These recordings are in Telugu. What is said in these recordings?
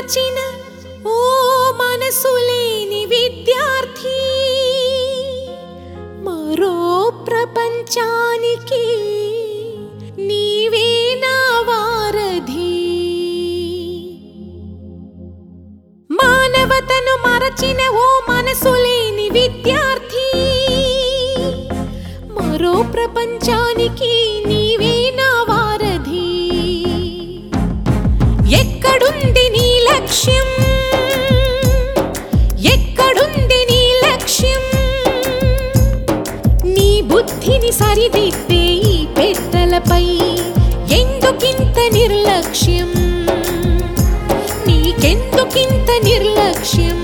మరచిన ఓ మనసులేని విద్యార్థి, మరో ప్రపంచానికి నీవే నా వారధి. మానవతను మరచిన ఓ మనసులేని విద్యార్థి, మరో ప్రపంచానికి నీవే నా వారధి. ఎక్కడుంది నీ లక్ష్యం, ఎక్కడుంది నీ లక్ష్యం? నీ బుద్ధిని సరిదిద్దే ఈ పెద్దలపై ఎందుకింత నిర్లక్ష్యం? నీకెందుకింత నిర్లక్ష్యం?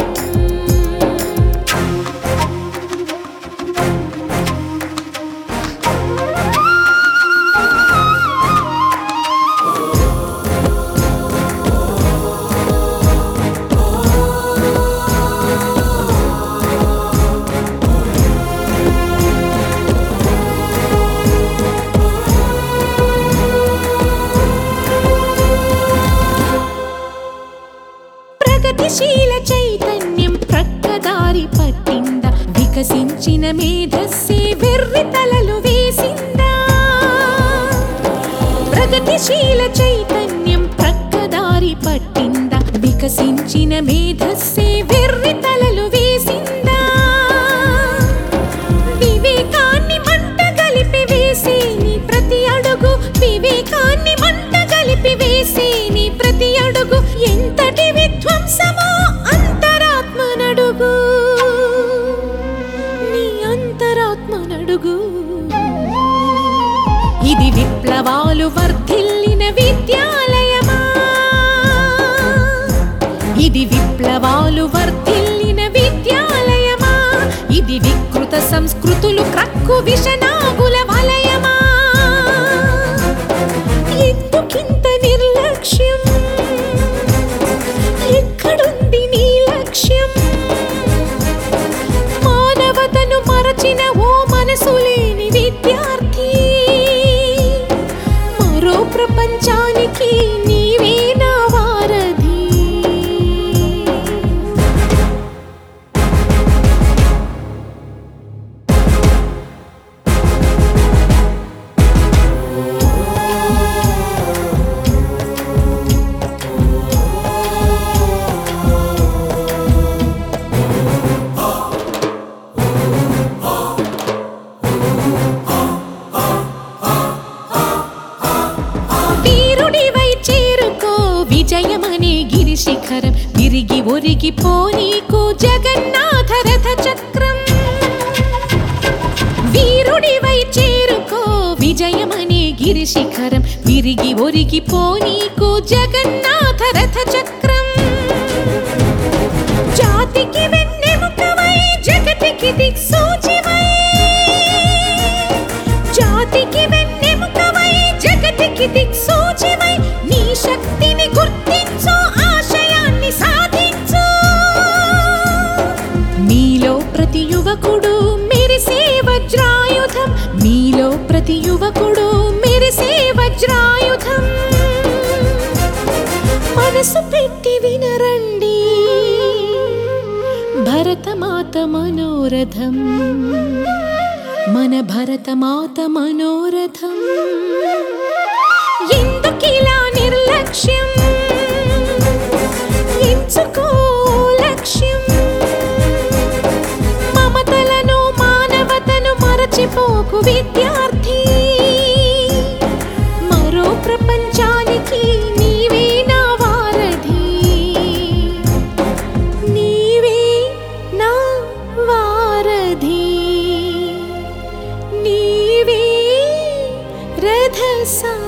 ప్రగతిశీల చైతన్యం ప్రక్కదారి పట్టిందా, వికసించిన మేధస్సే వెర్రి తలలు వేసిందా? ప్రగతిశీల చైతన్యం ప్రక్కదారి పట్టిందా, వికసించిన మేధస్సే వెర్రి తలలు వేసిందా? వివేకాన్ని మంట కలిపి వేసే నీ ప్రతి అడుగు, వివేకాన్ని మంట కలిపి వేసే నీ ప్రతి అడుగు ఎంతటి విధ్వంసమో అంతరాత్మనడుగు, నీ అంతరాత్మనడుగు. ఇది విప్లవాలు వర్ధిల్లిన విద్యాలయమా, ఇది విప్లవాలు వర్ధిల్లిన విద్యాలయమా? ఇది వికృత సంస్కృతులు క్రక్కు విషనాగుల వలయమా? ఎందుకింత నిర్లక్ష్యం? ఎక్కడుంది నీ లక్ష్యం? మానవతను మరచిన ఓ మనసులేని విద్యార్థి, మరో ప్రపంచానికి నీవే నా వారధి. విజయమనే గిరి శిఖరం విరిగి ఒరిగిపోనీకు జగన్నాథ రథ చక్రం. వీరుడివై చేరుకో విజయమనే గిరి శిఖరం విరిగి ఒరిగిపోనీకు జగన్నాథ రథ చక్రం. జాతికి వెన్నెముకవై జగతికి దిక్సూచివై, జాతికి వెన్నెముకవై జగతికి దిక్సూచివై, నీ శక్తిని గుర్తించు, ఆశయాన్ని సాధించు. నీలో ప్రతి యువకుడు మెరిసే వజ్రాయుధం, నీలో ప్రతి యువకుడు మెరిసే వజ్రాయుధం. మనసు పెట్టి వినరండి భరతమాత మనోరథం, మన భరతమాత మనోరథం. ఎందుకిలా నిర్లక్ష్యం? ఎంచుకో లక్ష్యం. మమతలను మానవతను మరచిపోకు విద్యార్థి, మరో ప్రపంచానికి నీవే నా వారధి. నీవే నా వారధి, నీవే రథ